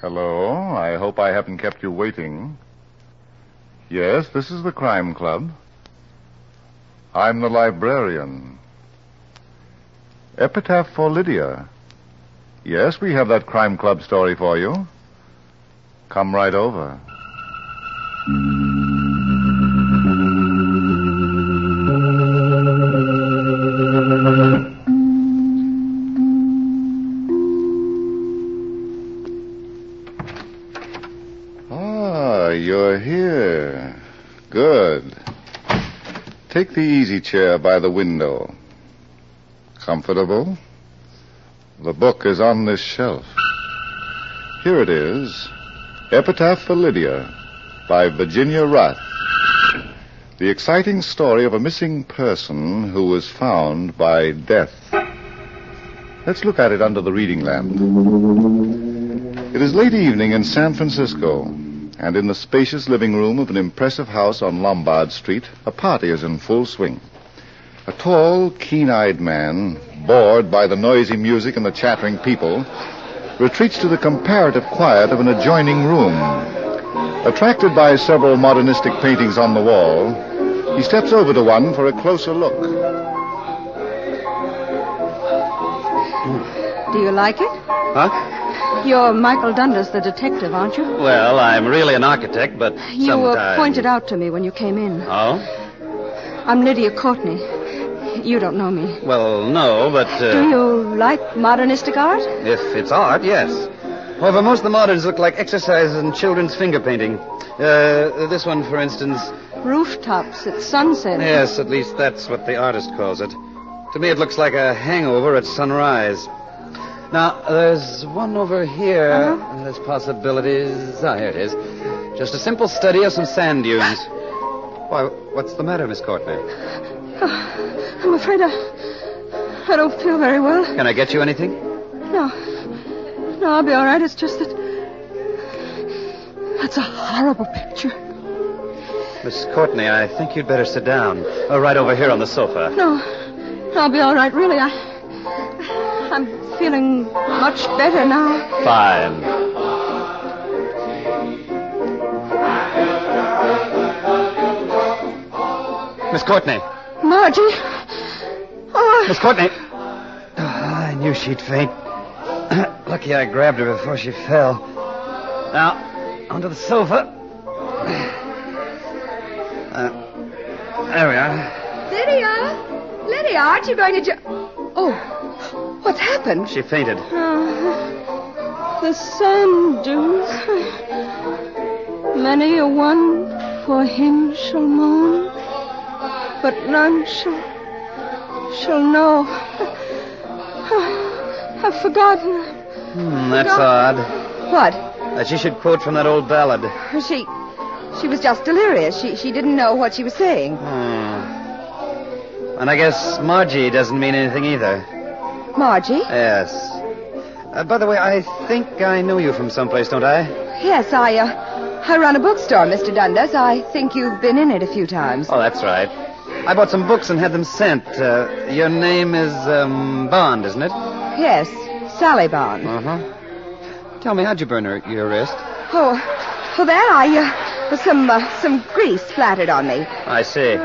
Hello. I hope I haven't kept you waiting. Yes, this is the Crime Club. I'm the librarian. Epitaph for Lydia. Yes, we have that Crime Club story for you. Come right over. You're here. Good. Take the easy chair by the window. Comfortable? The book is on this shelf. Here it is. Epitaph for Lydia by Virginia Rath. The exciting story of a missing person who was found by death. Let's look at it under the reading lamp. It is late evening in San Francisco. And in the spacious living room of an impressive house on Lombard Street, a party is in full swing. A tall, keen-eyed man, bored by the noisy music and the chattering people, retreats to the comparative quiet of an adjoining room. Attracted by several modernistic paintings on the wall, he steps over to one for a closer look. Do you like it? Huh? You're Michael Dundas, the detective, aren't you? Well, I'm really an architect, but You were pointed out to me when you came in. Oh? I'm Lydia Courtney. You don't know me. Well, no, but... Do you like modernistic art? If it's art, yes. However, most of the moderns look like exercises in children's finger painting. This one, for instance. Rooftops at sunset. Yes, at least that's what the artist calls it. To me, it looks like a hangover at sunrise. Now, there's one over here. Uh-huh. There's possibilities. Here it is. Just a simple study of some sand dunes. Why, what's the matter, Miss Courtney? Oh, I'm afraid I don't feel very well. Can I get you anything? No, I'll be all right. It's just that... That's a horrible picture. Miss Courtney, I think you'd better sit down. Right over here on the sofa. No, I'll be all right, really. I'm feeling much better now. Fine. Miss Courtney. Margie. Oh. Miss Courtney. Oh, I knew she'd faint. Lucky I grabbed her before she fell. Now, onto the sofa. There we are. Lydia, aren't you going to... Oh, what's happened? She fainted. The sand dunes. Many a one for him shall moan, but none shall know. I've forgotten. That's odd. What? That she should quote from that old ballad. She was just delirious. She didn't know what she was saying. And I guess Margie doesn't mean anything either. Margie? Yes. By the way, I think I know you from someplace, don't I? Yes, I run a bookstore, Mr. Dundas. I think you've been in it a few times. Oh, that's right. I bought some books and had them sent. Your name is Bond, isn't it? Yes, Sally Bond. Uh-huh. Tell me, how'd you burn your wrist? Oh, some grease splattered on me. I see.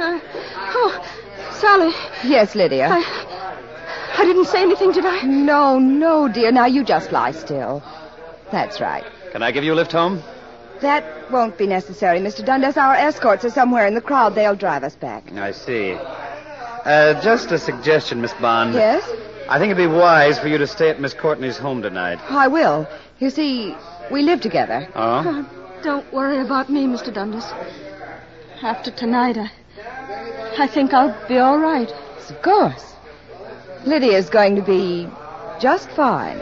Sally. Yes, Lydia. I didn't say anything, did I? No, dear. Now you just lie still. That's right. Can I give you a lift home? That won't be necessary, Mr. Dundas. Our escorts are somewhere in the crowd. They'll drive us back. I see. Just a suggestion, Miss Bond. Yes? I think it'd be wise for you to stay at Miss Courtney's home tonight. I will. You see, we live together. Oh? Don't worry about me, Mr. Dundas. After tonight, I think I'll be all right. Of course. Lydia's going to be just fine.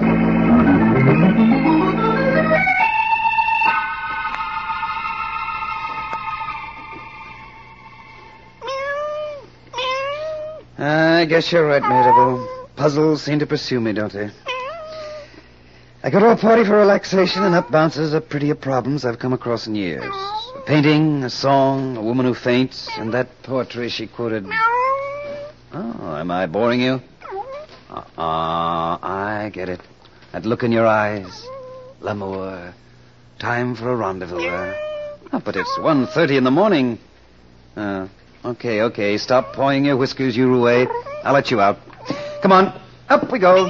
I guess you're right, Mabel. Puzzles seem to pursue me, don't they? I go to a party for relaxation, and up bounces up prettier problems I've come across in years. A painting, a song, a woman who faints, and that poetry she quoted. Oh, am I boring you? I get it. That look in your eyes. L'amour. Time for a rendezvous. Oh, but it's 1:30 in the morning. Okay. Stop pawing your whiskers, you Rouet. I'll let you out. Come on. Up we go.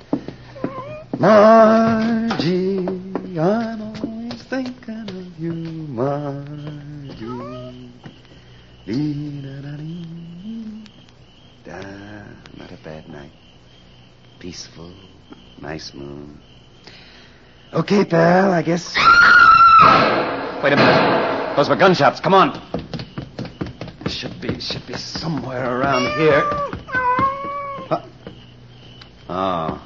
Margie, I'm always thinking of you, Margie. Not a bad night. Peaceful, nice moon. Okay, pal, I guess. Wait a minute. Those were gunshots. Come on. Should be somewhere around here. Oh.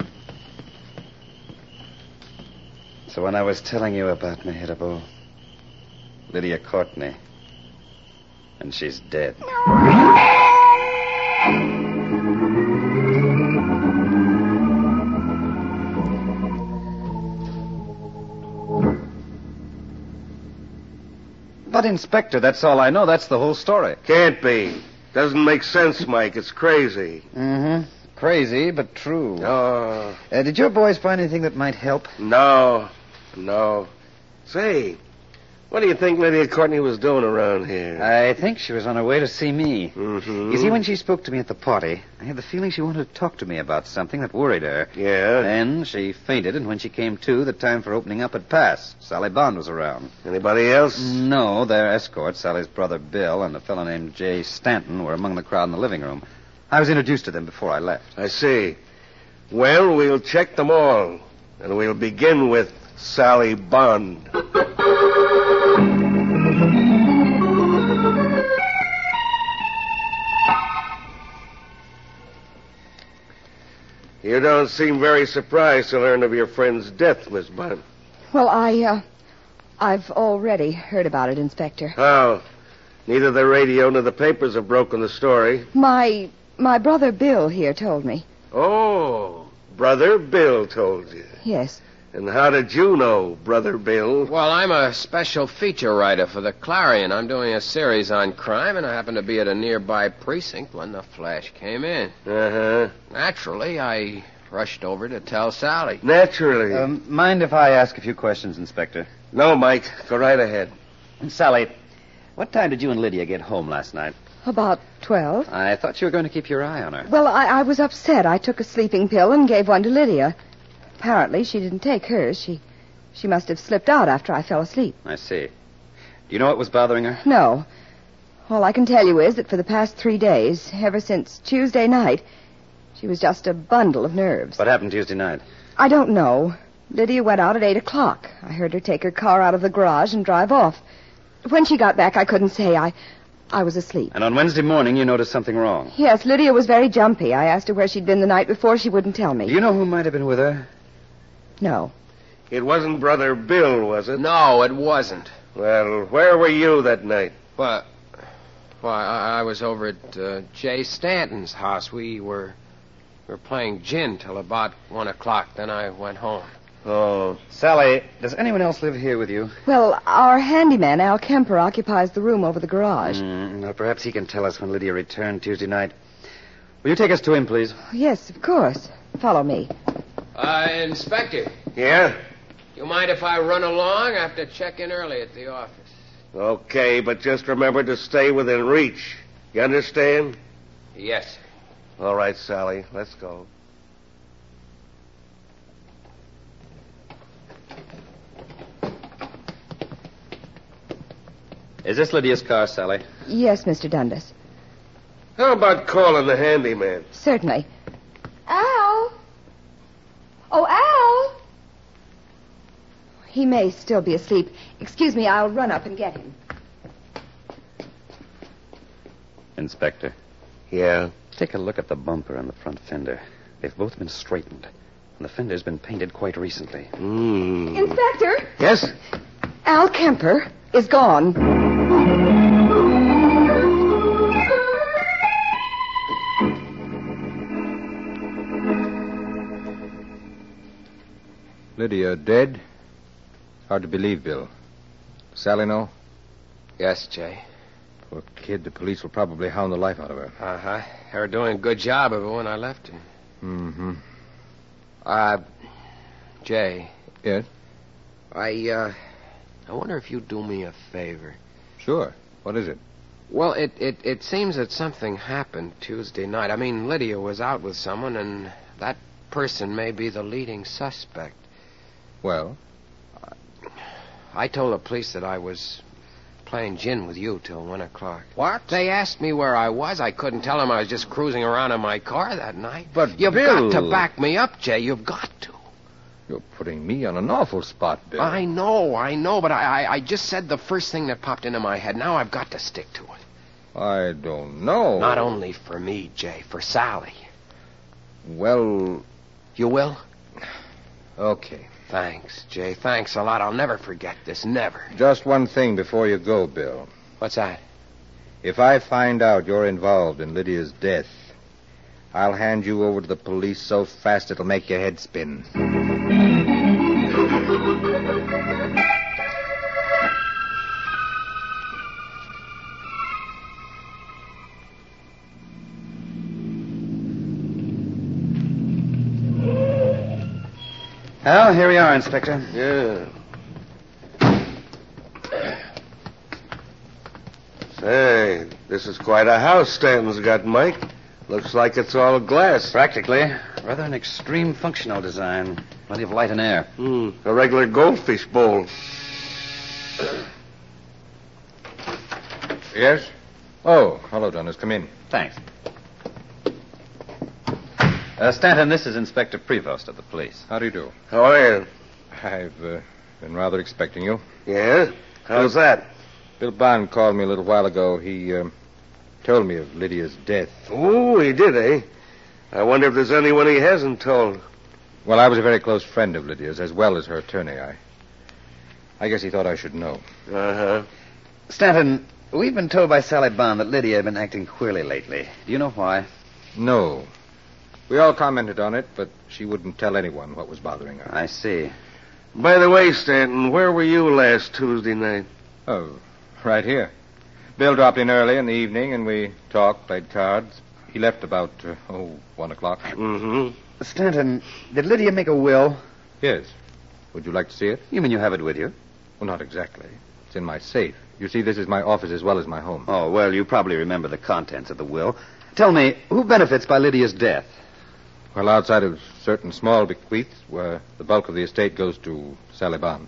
So when I was telling you about Mehitable, Lydia Courtney, and she's dead. But, Inspector, that's all I know. That's the whole story. Can't be. Doesn't make sense, Mike. It's crazy. Mm-hmm. Crazy, but true. Oh. Did your boys find anything that might help? No. Say, what do you think Lydia Courtney was doing around here? I think she was on her way to see me. Mm-hmm. You see, when she spoke to me at the party, I had the feeling she wanted to talk to me about something that worried her. Yeah? Then she fainted, and when she came to, the time for opening up had passed. Sally Bond was around. Anybody else? No, their escort, Sally's brother Bill, and a fellow named Jay Stanton, were among the crowd in the living room. I was introduced to them before I left. I see. Well, we'll check them all. And we'll begin with Sally Bond. You don't seem very surprised to learn of your friend's death, Miss Bond. Well, I've already heard about it, Inspector. How? Neither the radio nor the papers have broken the story. My brother Bill here told me. Oh, Brother Bill told you. Yes. And how did you know, Brother Bill? Well, I'm a special feature writer for the Clarion. I'm doing a series on crime, and I happened to be at a nearby precinct when the flash came in. Uh-huh. Naturally, I rushed over to tell Sally. Naturally. Mind if I ask a few questions, Inspector? No, Mike. Go right ahead. Sally, what time did you and Lydia get home last night? About 12. I thought you were going to keep your eye on her. Well, I was upset. I took a sleeping pill and gave one to Lydia. Apparently, she didn't take hers. She must have slipped out after I fell asleep. I see. Do you know what was bothering her? No. All I can tell you is that for the past 3 days, ever since Tuesday night, she was just a bundle of nerves. What happened Tuesday night? I don't know. Lydia went out at 8 o'clock. I heard her take her car out of the garage and drive off. When she got back, I couldn't say. I was asleep. And on Wednesday morning, you noticed something wrong. Yes, Lydia was very jumpy. I asked her where she'd been the night before. She wouldn't tell me. Do you know who might have been with her? No. It wasn't Brother Bill, was it? No, it wasn't. Well, where were you that night? Well, I was over at Jay Stanton's house. We were playing gin till about 1 o'clock. Then I went home. Oh. Sally, does anyone else live here with you? Well, our handyman, Al Kemper, occupies the room over the garage. Well, perhaps he can tell us when Lydia returned Tuesday night. Will you take us to him, please? Yes, of course. Follow me. Inspector, Yeah? you mind if I run along? I have to check in early at the office. Okay, but just remember to stay within reach. You understand? Yes, sir. All right, Sally, let's go. Is this Lydia's car, Sally? Yes, Mr. Dundas. How about calling the handyman? Certainly. Al! Oh, Al! He may still be asleep. Excuse me, I'll run up and get him. Inspector, Yeah? take a look at the bumper and the front fender. They've both been straightened, and the fender's been painted quite recently. Inspector! Yes? Al Kemper is gone. Lydia dead? Hard to believe, Bill. Sally know? Yes, Jay. Poor kid, the police will probably hound the life out of her. Uh-huh. They were doing a good job of it when I left her. Mm-hmm. Jay, Yes? I wonder if you'd do me a favor. Sure. What is it? Well, it seems that something happened Tuesday night. I mean, Lydia was out with someone, and that person may be the leading suspect. Well? I told the police that I was playing gin with you till 1 o'clock. What? They asked me where I was. I couldn't tell them I was just cruising around in my car that night. But, You've Bill... got to back me up, Jay. You've got to. You're putting me on an awful spot, Bill. I know, but I just said the first thing that popped into my head. Now I've got to stick to it. I don't know. Not only for me, Jay, for Sally. Well... You will? Okay. Thanks, Jay. Thanks a lot. I'll never forget this. Never. Just one thing before you go, Bill. What's that? If I find out you're involved in Lydia's death, I'll hand you over to the police so fast it'll make your head spin. Well, here we are, Inspector. Yeah. Say, this is quite a house Stanton's got, Mike. Looks like it's all glass. Practically. Rather an extreme functional design. Plenty of light and air. A regular goldfish bowl. Yes? Oh, hello, Dennis. Come in. Thanks. Stanton, this is Inspector Prevost of the police. How do you do? How are you? I've been rather expecting you. Yeah? How's that? Bill Bond called me a little while ago. He told me of Lydia's death. Oh, he did, eh? I wonder if there's anyone he hasn't told. Well, I was a very close friend of Lydia's, as well as her attorney. I guess he thought I should know. Uh-huh. Stanton, we've been told by Sally Bond that Lydia had been acting queerly lately. Do you know why? No. We all commented on it, but she wouldn't tell anyone what was bothering her. I see. By the way, Stanton, where were you last Tuesday night? Oh, right here. Bill dropped in early in the evening, and we talked, played cards. He left about, 1 o'clock. Mm-hmm. Stanton, did Lydia make a will? Yes. Would you like to see it? You mean you have it with you? Well, not exactly. It's in my safe. You see, this is my office as well as my home. Oh, well, you probably remember the contents of the will. Tell me, who benefits by Lydia's death? Well, outside of certain small bequests, where the bulk of the estate goes to Sally Bond.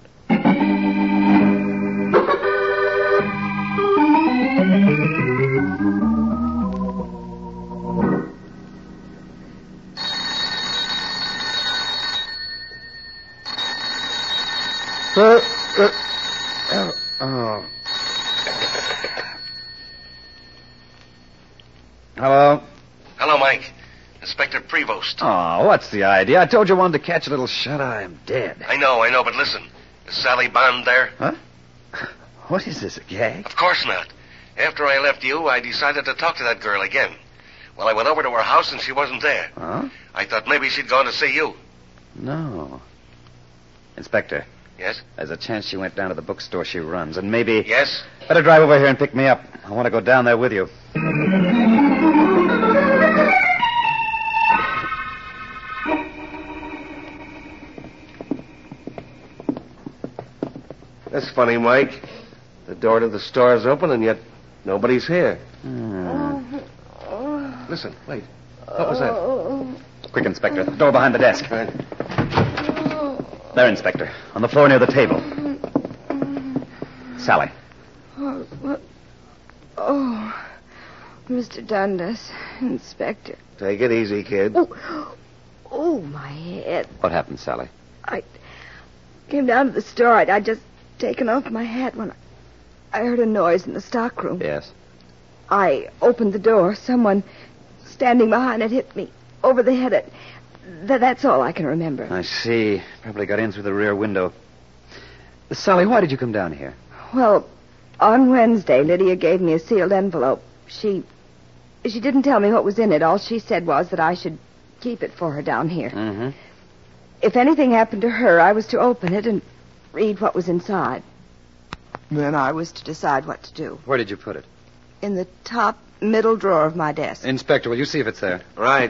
Hello? Hello, Mike. Inspector Prevost. Oh, what's the idea? I told you I wanted to catch a little shut-eye. I'm dead. I know, but listen. Is Sally Bond there? Huh? What is this, a gag? Of course not. After I left you, I decided to talk to that girl again. Well, I went over to her house and she wasn't there. Huh? I thought maybe she'd gone to see you. No. Inspector, Yes? there's a chance she went down to the bookstore she runs, and maybe... Yes? Better drive over here and pick me up. I want to go down there with you. That's funny, Mike. The door to the store is open and yet nobody's here. Listen, wait. What was that? Quick, Inspector. The door behind the desk. Right. There, Inspector. On the floor near the table. Sally. Oh, Mr. Dundas, Inspector. Take it easy, kid. Oh, my head. What happened, Sally? I came down to the store. I'd just taken off my hat when I heard a noise in the stockroom. Yes. I opened the door. Someone standing behind it hit me over the head. That's all I can remember. I see. Probably got in through the rear window. Sally, why did you come down here? Well, on Wednesday, Lydia gave me a sealed envelope. She didn't tell me what was in it. All she said was that I should keep it for her down here. Mm-hmm. If anything happened to her, I was to open it and read what was inside. Then I was to decide what to do. Where did you put it? In the top middle drawer of my desk. Inspector, will you see if it's there? Right.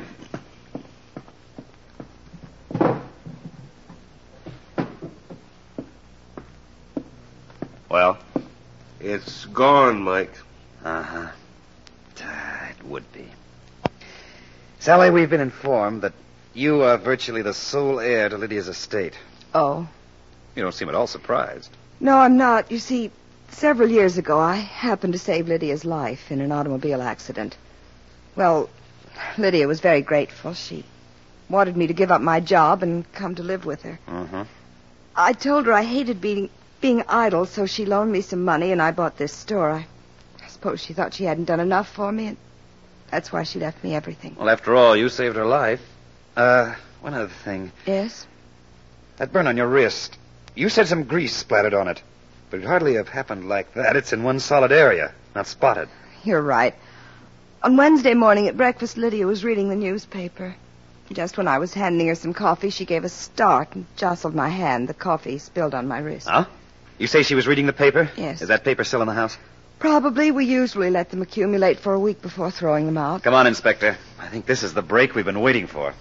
It's gone, Mike. Uh-huh. It would be. Sally, we've been informed that you are virtually the sole heir to Lydia's estate. Oh. You don't seem at all surprised. No, I'm not. You see, several years ago, I happened to save Lydia's life in an automobile accident. Well, Lydia was very grateful. She wanted me to give up my job and come to live with her. Uh-huh. I told her I hated being idle, so she loaned me some money, and I bought this store. I suppose she thought she hadn't done enough for me, and that's why she left me everything. Well, after all, you saved her life. One other thing. Yes? That burn on your wrist. You said some grease splattered on it. But it'd hardly have happened like that. It's in one solid area, not spotted. You're right. On Wednesday morning at breakfast, Lydia was reading the newspaper. Just when I was handing her some coffee, she gave a start and jostled my hand. The coffee spilled on my wrist. Huh? You say she was reading the paper? Yes. Is that paper still in the house? Probably. We usually let them accumulate for a week before throwing them out. Come on, Inspector. I think this is the break we've been waiting for.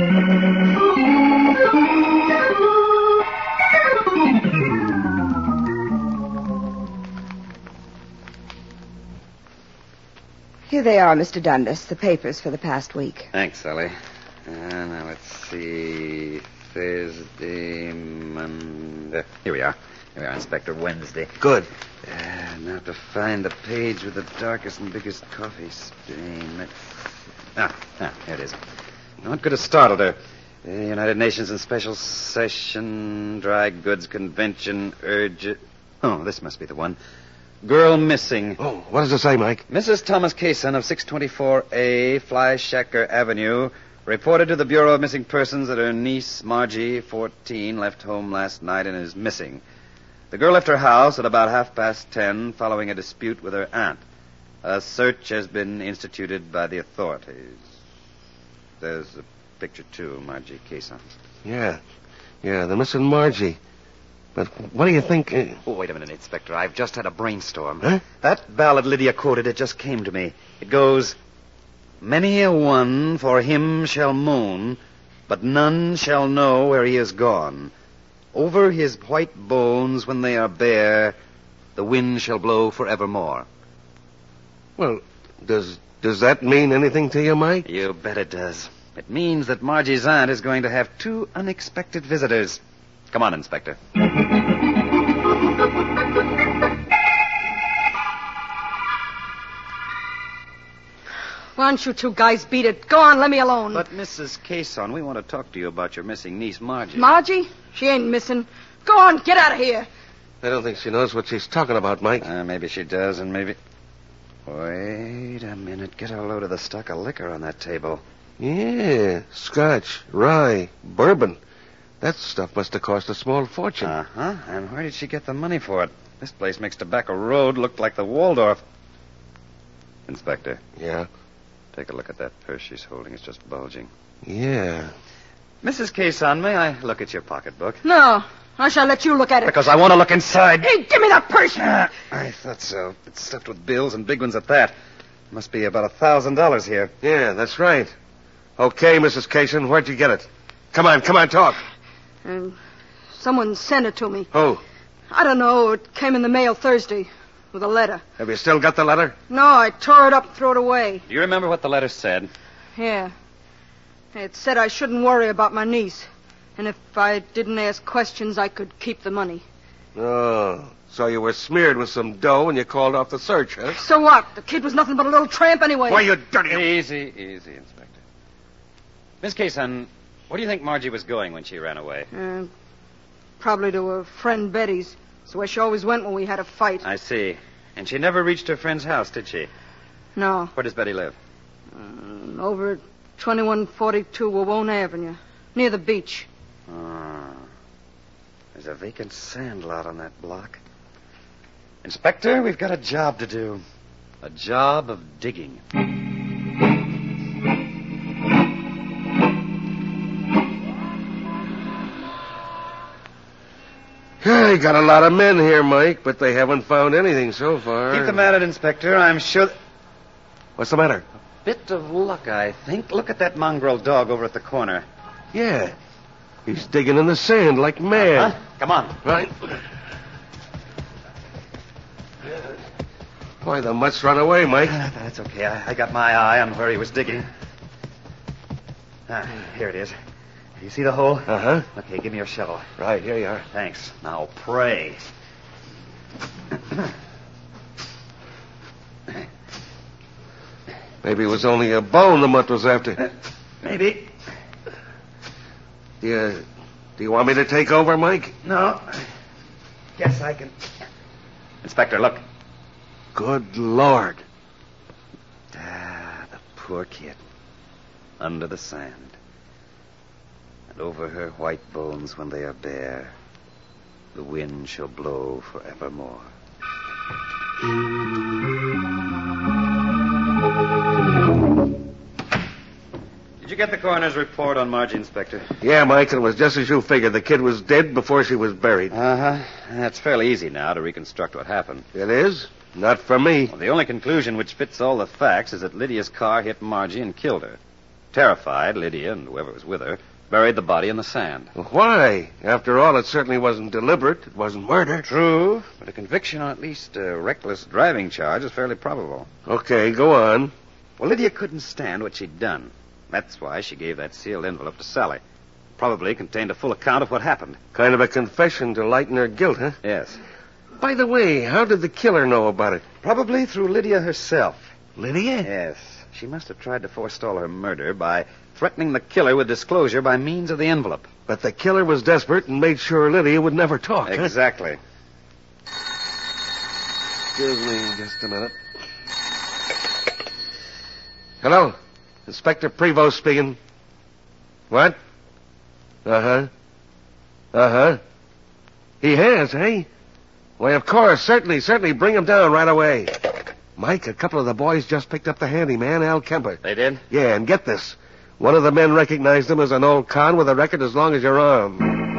Here they are, Mr. Dundas, the papers for the past week. Thanks, Sally. Now, let's see. Thursday, Monday. Here we are. Here we are, Inspector. Wednesday. Good. Now to find the page with the darkest and biggest coffee stain. Here it is. Now, what could have startled her? United Nations in special session, dry goods convention, urge... Oh, this must be the one. Girl missing. Oh, what does it say, Mike? Mrs. Thomas Kaysen of 624A Flyshacker Avenue reported to the Bureau of Missing Persons that her niece, Margie, 14, left home last night and is missing. The girl left her house at about 10:30 following a dispute with her aunt. A search has been instituted by the authorities. There's a picture, too, Margie Kaysen. Yeah, the missing Margie. But what do you think... Oh, wait a minute, Inspector. I've just had a brainstorm. Huh? That ballad Lydia quoted, it just came to me. It goes, "Many a one for him shall moan, but none shall know where he is gone. Over his white bones when they are bare, the wind shall blow forevermore." Well, does that mean anything to you, Mike? You bet it does. It means that Margie's aunt is going to have 2 unexpected visitors. Come on, Inspector. Why don't you two guys beat it? Go on, let me alone. But, Mrs. Kaysen, we want to talk to you about your missing niece, Margie. Margie? She ain't missing. Go on, get out of here. I don't think she knows what she's talking about, Mike. Maybe she does, and maybe... Wait a minute. Get a load of the stock of liquor on that table. Yeah, scotch, rye, bourbon. That stuff must have cost a small fortune. Uh-huh. And where did she get the money for it? This place makes Tobacco Road look like the Waldorf. Inspector. Yeah? Take a look at that purse she's holding. It's just bulging. Yeah. Mrs. Kaysen, may I look at your pocketbook? No, I shall let you look at it. Because I want to look inside. Hey, give me that purse. I thought so. It's stuffed with bills and big ones at that. Must be about $1,000 here. Yeah, that's right. Okay, Mrs. Kaysen, where'd you get it? Come on, talk. Someone sent it to me. Who? I don't know. It came in the mail Thursday with a letter. Have you still got the letter? No, I tore it up and threw it away. Do you remember what the letter said? Yeah. It said I shouldn't worry about my niece. And if I didn't ask questions, I could keep the money. Oh, so you were smeared with some dough and you called off the search, huh? So what? The kid was nothing but a little tramp anyway. Why, you dirty... Easy, Inspector. Miss Kaysen, where do you think Margie was going when she ran away? Probably to her friend Betty's. It's where she always went when we had a fight. I see. And she never reached her friend's house, did she? No. Where does Betty live? Over at 2142 Wawona Avenue, near the beach. There's a vacant sand lot on that block. Inspector, we've got a job to do. A job of digging. Hey, got a lot of men here, Mike, but they haven't found anything so far. Keep them at it, Inspector. I'm sure... What's the matter? Bit of luck, I think. Look at that mongrel dog over at the corner. Yeah. He's digging in the sand like mad. Come on. Right. Why, the mutt's run away, Mike. That's okay. I got my eye on where he was digging. Here it is. You see the hole? Uh-huh. Okay, give me your shovel. Right, here you are. Thanks. Now pray. Maybe it was only a bone the mutt was after. Maybe. Do you want me to take over, Mike? No. Guess I can. Inspector, look. Good Lord. The poor kid. Under the sand. And over her white bones when they are bare, the wind shall blow forevermore. Did you get the coroner's report on Margie, Inspector? Yeah, Mike, it was just as you figured. The kid was dead before she was buried. Uh-huh. That's fairly easy now to reconstruct what happened. It is? Not for me. Well, the only conclusion which fits all the facts is that Lydia's car hit Margie and killed her. Terrified, Lydia and whoever was with her buried the body in the sand. Why? After all, it certainly wasn't deliberate. It wasn't murder. True, but a conviction on at least a reckless driving charge is fairly probable. Okay, go on. Well, Lydia couldn't stand what she'd done. That's why she gave that sealed envelope to Sally. Probably contained a full account of what happened. Kind of a confession to lighten her guilt, huh? Yes. By the way, how did the killer know about it? Probably through Lydia herself. Lydia? Yes. She must have tried to forestall her murder by threatening the killer with disclosure by means of the envelope. But the killer was desperate and made sure Lydia would never talk. Exactly. Excuse me just a minute. Hello? Inspector Prevost speaking. What? Uh-huh. Uh-huh. He has, eh? Why, of course. Certainly bring him down right away. Mike, a couple of the boys just picked up the handyman, Al Kemper. They did? Yeah, and get this. One of the men recognized him as an old con with a record as long as your arm.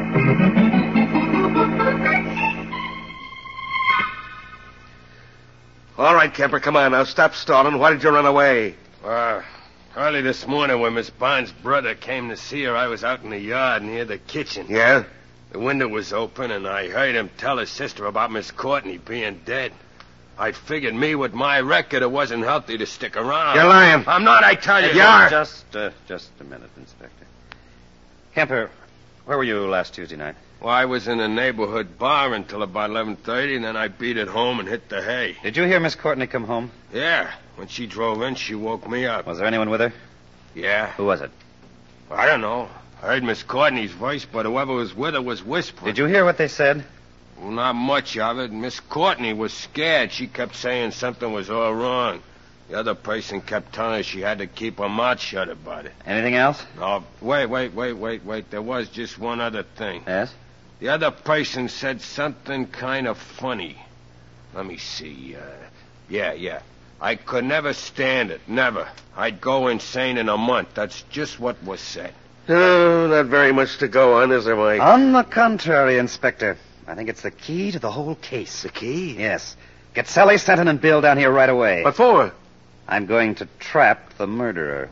All right, Kemper, come on now. Stop stalling. Why did you run away? Early this morning when Miss Bond's brother came to see her, I was out in the yard near the kitchen. Yeah? The window was open, and I heard him tell his sister about Miss Courtney being dead. I figured me with my record it wasn't healthy to stick around. You're lying. I'm not, I tell you. You are. Just a minute, Inspector. Kemper, where were you last Tuesday night? Well, I was in a neighborhood bar until about 11:30, and then I beat it home and hit the hay. Did you hear Miss Courtney come home? Yeah. When she drove in, she woke me up. Was there anyone with her? Yeah. Who was it? I don't know. I heard Miss Courtney's voice, but whoever was with her was whispering. Did you hear what they said? Well, not much of it. Miss Courtney was scared. She kept saying something was all wrong. The other person kept telling her she had to keep her mouth shut about it. Anything else? No, wait. There was just one other thing. Yes? The other person said something kind of funny. Let me see. Yeah. I could never stand it. Never. I'd go insane in a month. That's just what was said. Oh, not very much to go on, is there, Mike? On the contrary, Inspector. I think it's the key to the whole case. The key? Yes. Get Sally Stanton and Bill down here right away. What for? I'm going to trap the murderer.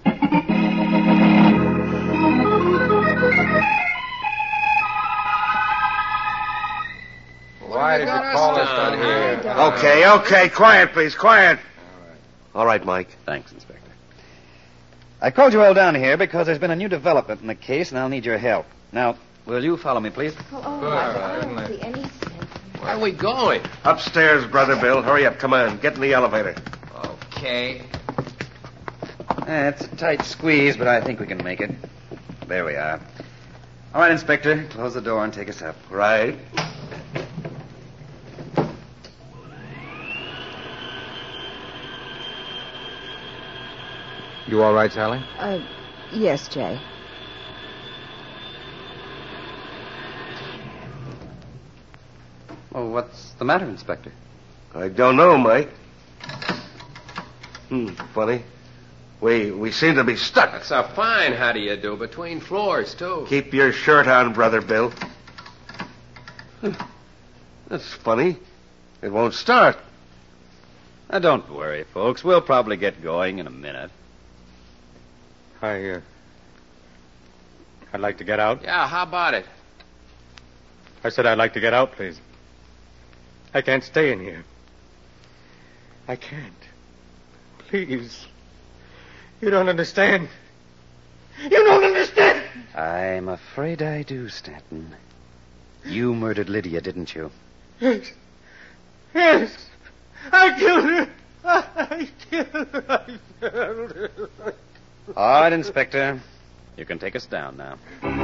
Why did you call us down here? Okay. Quiet, please. Quiet. All right, Mike. Thanks, Inspector. I called you all down here because there's been a new development in the case, and I'll need your help. Now, will you follow me, please? I don't see any sense. Where are we going? Upstairs, Brother Bill. Hurry up. Come on. Get in the elevator. Okay. It's a tight squeeze, but I think we can make it. There we are. All right, Inspector. Close the door and take us up. Right. You all right, Sally? Yes, Jay. Oh, what's the matter, Inspector? I don't know, Mike. Funny. We seem to be stuck. That's a fine how do you do between floors, too. Keep your shirt on, Brother Bill. That's funny. It won't start. Now, don't worry, folks. We'll probably get going in a minute. I'd like to get out. Yeah, how about it? I said I'd like to get out, please. I can't stay in here. I can't. Please. You don't understand. You don't understand! I'm afraid I do, Stanton. You murdered Lydia, didn't you? Yes. Yes. I killed her. I killed her. All right, Inspector. You can take us down now.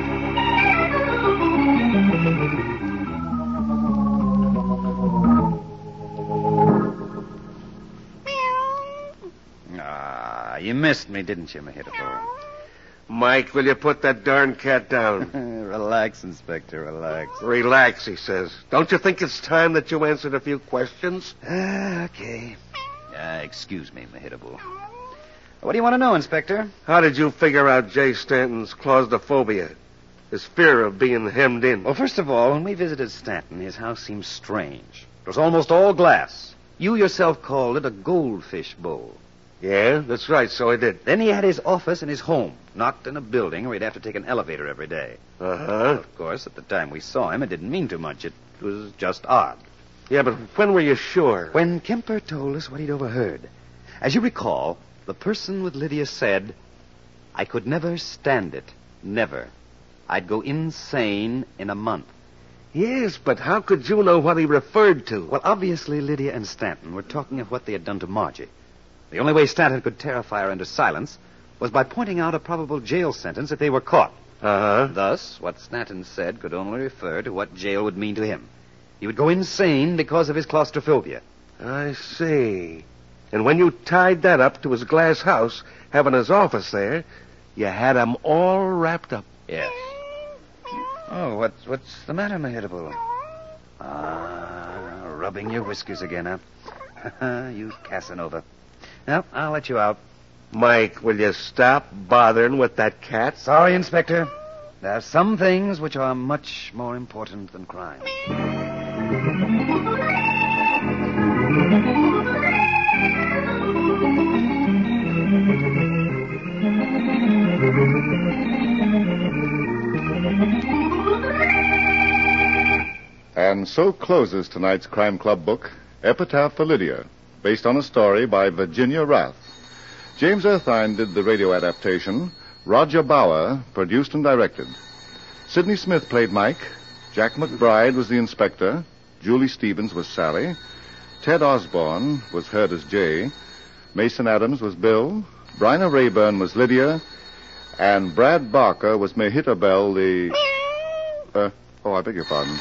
You missed me, didn't you, Mehitable? Mike, will you put that darn cat down? Relax, Inspector, relax. Relax, he says. Don't you think it's time that you answered a few questions? Okay. Excuse me, Mehitable. What do you want to know, Inspector? How did you figure out Jay Stanton's claustrophobia? His fear of being hemmed in? Well, first of all, when we visited Stanton, his house seemed strange. It was almost all glass. You yourself called it a goldfish bowl. Yeah, that's right, so I did. Then he had his office in his home, not in a building where he'd have to take an elevator every day. Uh-huh. Of course, at the time we saw him, it didn't mean too much. It was just odd. Yeah, but when were you sure? When Kemper told us what he'd overheard. As you recall, the person with Lydia said, "I could never stand it. Never. I'd go insane in a month." Yes, but how could you know what he referred to? Well, obviously, Lydia and Stanton were talking of what they had done to Margie. The only way Stanton could terrify her into silence was by pointing out a probable jail sentence if they were caught. Uh-huh. Thus, what Stanton said could only refer to what jail would mean to him. He would go insane because of his claustrophobia. I see. And when you tied that up to his glass house, having his office there, you had him all wrapped up. Yes. Oh, what's the matter, Mehitable? Rubbing your whiskers again, huh? You Casanova. Well, I'll let you out. Mike, will you stop bothering with that cat? Sorry, Inspector. There are some things which are much more important than crime. And so closes tonight's Crime Club book, Epitaph for Lydia, based on a story by Virginia Rath. James Erthine did the radio adaptation. Roger Bauer produced and directed. Sidney Smith played Mike. Jack McBride was the inspector. Julie Stevens was Sally. Ted Osborne was heard as Jay. Mason Adams was Bill. Bryna Rayburn was Lydia. And Brad Barker was Mehitabel, the... I beg your pardon.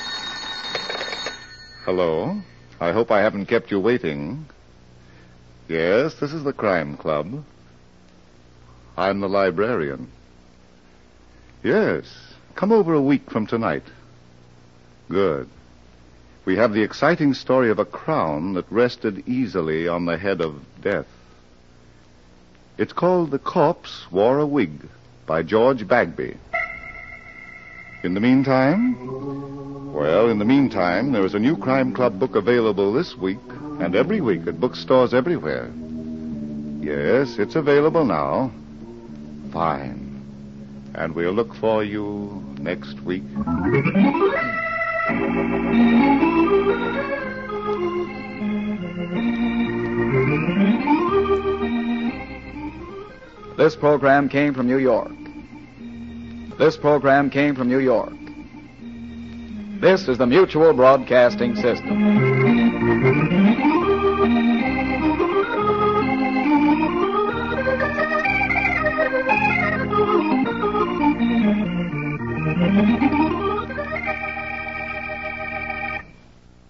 Hello? I hope I haven't kept you waiting. Yes, this is the Crime Club. I'm the librarian. Yes, come over a week from tonight. Good. We have the exciting story of a crown that rested easily on the head of death. It's called The Corpse Wore a Wig by George Bagby. In the meantime? Well, in the meantime, there is a new Crime Club book available this week and every week at bookstores everywhere. Yes, it's available now. Fine. And we'll look for you next week. This program came from New York. This program came from New York. This is the Mutual Broadcasting System.